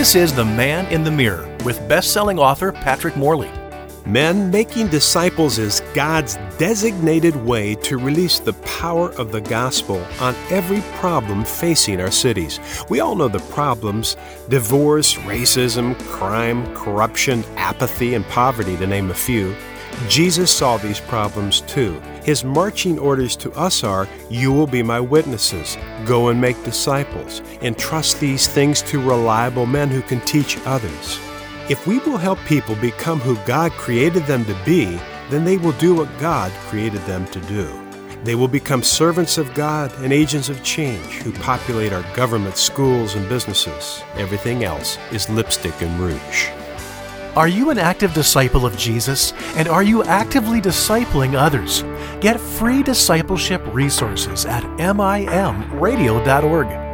This is The Man in the Mirror with best-selling author Patrick Morley. Men, making disciples is God's designated way to release the power of the gospel on every problem facing our cities. We all know the problems: divorce, racism, crime, corruption, apathy, and poverty, to name a few. Jesus saw these problems too. His marching orders to us are, "You will be my witnesses. Go and make disciples. Entrust these things to reliable men who can teach others." If we will help people become who God created them to be, then they will do what God created them to do. They will become servants of God and agents of change who populate our government, schools, and businesses. Everything else is lipstick and rouge. Are you an active disciple of Jesus? And are you actively discipling others? Get free discipleship resources at mimradio.org.